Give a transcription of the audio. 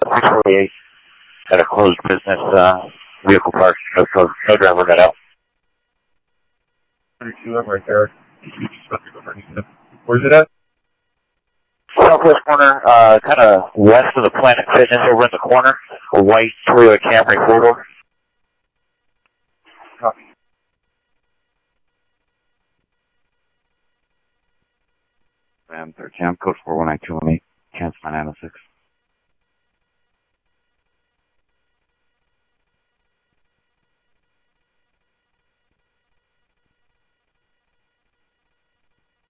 648 at a closed business vehicle park. No driver got out. 32, I'm right there. Where's it at? Southwest corner, kind of west of the Planet Fitness over in the corner. A white Toyota Camry 4-door. Copy. Ram 13, code 419218, chance 996.